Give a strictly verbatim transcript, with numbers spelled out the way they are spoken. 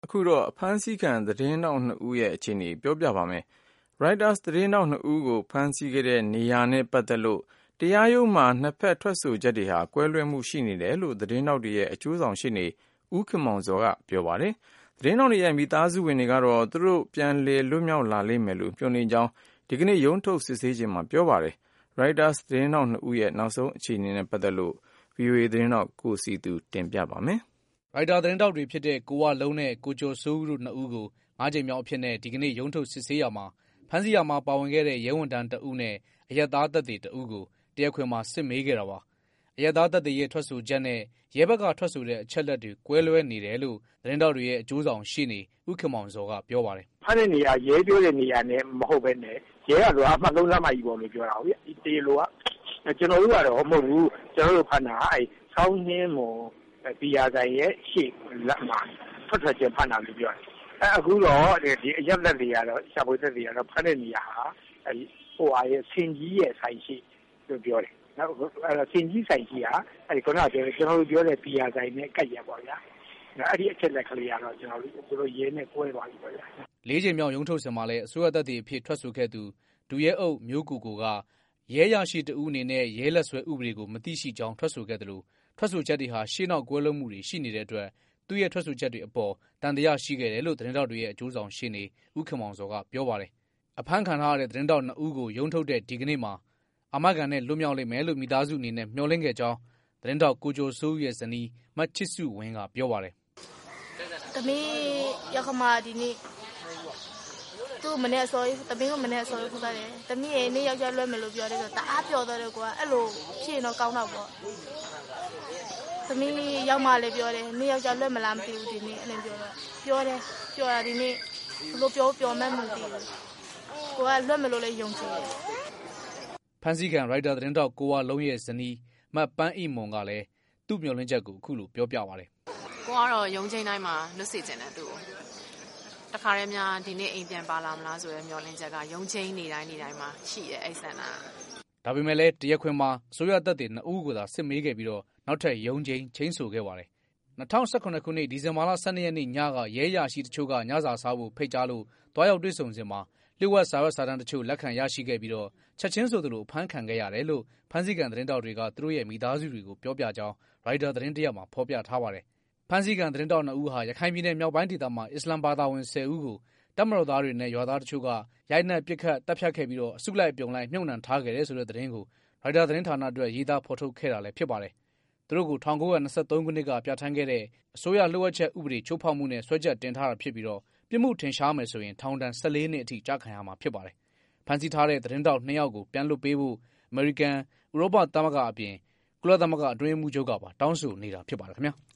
အခုတော့အဖမ်းဆီးခံသတင်းထောက်နှစ်ဦးရဲ့အခြေအနေပြောပြပါမယ်။ Reuters သတင်းထောက်နှစ်ဦးကိုဖမ်းဆီးခဲ့တဲ့နေရာနဲ့ပတ်သက်လို့တရားရုံးမှာနှစ်ဖက်ထွက်ဆိုချက်တွေဟာကွဲလွဲမှုရှိနေတယ်လို့သတင်းထောက်တွေရဲ့အကျိုးဆောင်ရှေ့နေဦးခင်မောင်ဇော်ကပြောပါတယ်။သတင်းထောက်တွေရဲ့မိသားစုဝင်တွေကတော့သူတို့ပြန်လည်လွတ်မြောက်လာလိမ့်မယ်လို့မျှော်လင့်ကြောင်းဒီကနေ့ရုံးထုတ်စစ်ဆေးချိန်မှာပြောပါတယ်။ Reuters သတင်းထောက်နှစ်ဦးရဲ့နောက်ဆုံးအခြေအနေနဲ့ပတ်သက်လို့ ဗွီအိုအေသတင်းထောက်ကိုစည်သူတင်ပြပါမယ်။ Reuters သတင်းထောက်တွေဖြစ်တဲ့ကိုဝလုံးနဲ့ကိုကျော်စိုးဦးတို့နှစ်ဦးကိုငါးကြိမ်မြောက်အဖြစ်နဲ့ဒီကနေ့ရုံးထုတ်စစ်ဆေးရာမှာဖမ်းဆီးရာမှာပါဝင်ခဲ့တဲ့ရဲဝန်ထမ်းတဦးနဲ့အရပ်သားသက်သေတဦးကိုတရားခွင်မှာစစ်မေးခဲ့တာပါ။အရပ်သားသက်သေရဲ့ထွက်ဆိုချက်နဲ့ရဲဘက်ကထွက်ဆိုတဲ့အချက်လက်တွေကွဲလွဲနေတယ်လို့သတင်းထောက်တွေရဲ့အကျိုးဆောင်ရှေ့နေဦးခင်မောင်ဇော်ကပြောပါတယ်။ဖမ်းတဲ့နေရာရဲပြောတဲ့နေရာနဲ့မဟုတ်ဘဲနဲ့ရဲကတော့အမှတ်သုံးလမ်းမကြီးပေါ်လို့ပြောတာဟုတ်ရဲ့။ဒီလိုကကျွန်တော်တို့ကတော့မဟုတ်ဘူးကျွန်တော်တို့ဖမ်းတာအဲဆောင်းနှင်းမွန်ဘီယာဆိုင်ရဲ့ရှေ့လက်မှာထွက်ထွက်ချင်းဖမ်းတာလို့ပြောတယ်။အဲအခုတော့ဒီအရက်လက်တွေကတော့ရှာဖွေသက်တွေကတော့ဖမ်းတဲ့နေရာဟာအဲဟိုအားရဲ့ဆင်ကြီးရဲ့ဆိုင်ရှိလို့ပြောတယ်။နောက်အဲဆင်ကြီးဆိုင်ကြီးဟာအဲဒီခုနကပြောကျွန်တော်တို့ပြောတဲ့ဘီယာဆိုင်နဲ့ကတ်ရပေါ့ဗျာ။အဲ့ဒီအချက်လက်ကလေးကတော့ကျွန်တော်တို့တို့ရဲနဲ့ကွဲသွားပြီပေါ့ဗျာ။လေးချိန်မြောက်ရုံးထုတ်စဉ်မှာလည်းအစိုးရသက်သေအဖြစ်ထွက်ဆိုခဲ့သူဒူရဲအုပ်မျိုးကူကိုကရဲရရှိတဦးအနေနဲ့ရဲလက်ဆွဲဥပဒေကိုမသိရှိကြောင်းထွက်ဆိုခဲ့တယ်လို့ထွက်ဆိုချက်တွေဟာရှေ့နောက်ကွဲလွဲမှုတွေရှိနေတဲ့အတွက်သူ့ရဲ့ထွက်ဆိုချက်တွေအပေါ်တန်တရားရှိခဲ့တယ်လို့သတင်းထောက်တွေရဲ့အကျိုးဆောင်ရှေ့နေဦးခင်မောင်ဇော်ကပြောပါတယ်။အဖမ်းခံထားရတဲ့သတင်းထောက်နှစ်ဦးကိုရုံးထုတ်တဲ့ဒီကနေ့မှာအာမခံနဲ့လွတ်မြောက်လိမ့်မယ်လို့မိသားစုအနေနဲ့မျှော်လင့်ခဲ့ကြောင်းသတင်းထောက်ကိုကျော်စိုးဦးရဲ့ဇနီးမချစ်စုဝင်းကပြောပါတယ်။တမီးရောက်ခမဒီနေ့သူ့မနဲ့ဆိုရင်တမီးကမနဲ့ဆိုရင်ဖူးတယ်။တမီးရဲ့နေ့ယောက်ျားလွတ်မယ်လို့ပြောတယ်ဆိုတော့တအားပျော်သွားတယ်ကွာအဲ့လိုဖြစ်ရင်တော့ကောင်းတော့ပေါ့။သမီးရောက်မှလည်းပြောတယ်နေ့ယောက်ျားလွတ်မလားမသိဘူးဒီနေ့အဲ့လိုပြောတော့ပြောတယ်ပြောတာဒီနေ့ဘလို့ပြောပြောမှန်းမသိဘူးကိုကလွတ်မလို့လည်းယုံကြည်တယ်ဖန်စီကန်ရိုက်တာသတင်းတောက်ကိုဝလုံးရဲ့ဇနီးမတ်ပန်းအိမွန်ကလည်းသူ့မျှော်လင့်ချက်ကိုအခုလိုပြောပြပါတယ်ကိုကတော့ယုံကြည်တိုင်းမှာလွတ်စေချင်တယ်သူ့တခါတည်းများဒီနေ့အိမ်ပြန်ပါလာမလားဆိုတဲ့မျှော်လင့်ချက်ကယုံကြည်နေတိုင်းနေတိုင်းမှာရှိရဲ့အဲ့ဆန္ဒဒါပေမဲ့လည်းတရားခွင်မှာအစိုးရတပ်တွေနှစ်ဦးကိုသာစစ်မေးခဲ့ပြီးတော့နောက်ထပ်ယုံကြည်ချင်းဆိုခဲ့ပါတယ်၂၀၁၇ခုနှစ်ဒီဇင်ဘာလ၁၂ရက်နေ့ညကရဲရရှိတချို့ကညစာစားဖို့ဖိတ်ကြားလို့တွားရောက်တွေ့ဆုံစဉ်မှာလျှို့ဝှက်စာရွက်စာတမ်းတချို့လက်ခံရရှိခဲ့ပြီးတော့ချက်ချင်းဆိုသလိုဖမ်းခံခဲ့ရတယ်လို့ဖမ်းဆီးခံသတင်းတောက်တွေကသူတို့ရဲ့မိသားစုတွေကိုပြောပြကြောင်းရိုက်တာသတင်းတရက်မှာဖော်ပြထားပါတယ်ဖမ်းဆီးခံသတင်းတောက်နှစ်ဦးဟာရခိုင်ပြည်နယ်မြောက်ပိုင်းဒေသမှာအစ္စလမ်ဘာသာဝင်၁၀ဦးကိုတပ်မတော်သားတွေနဲ့ရွာသားတချို့ကရိုက်နှက်ပစ်ခတ်တပ်ဖြတ်ခဲ့ပြီးတော့အစုလိုက်ပြုံလိုက်မြုပ်နှံထားခဲ့တယ်ဆိုတဲ့သတင်းကိုရိုက်တာသတင်းဌာနအတွက်ရေးသားဖော်ထုတ်ခဲ့တာလည်းဖြစ်ပါတယ်သူတို့ကို၁၉၂၃ခုနှစ်ကပြဋ္ဌာန်းခဲ့တဲ့အစိုးရလျှို့ဝှက်ချက်ဥပဒေချိုးဖောက်မှုနဲ့ဆွဲချက်တင်ထားတာဖြစ်ပြီးတော့ပြစ်မှုထင်ရှားမယ်ဆိုရင်ထောင်ဒဏ်၁၄နှစ်အထိကျခံရမှာဖြစ်ပါတယ်။ဖမ်းဆီးထားတဲ့သတင်းတောက်နှစ်ယောက်ကိုပြန်လွှတ်ပေးဖို့အမေရိကန်၊ဥရောပသမဂ္ဂအပြင်ကုလသမဂ္ဂအတွင်းရေးမှူးချုပ်ကပါတောင်းဆိုနေတာဖြစ်ပါတယ်ခင်ဗျာ။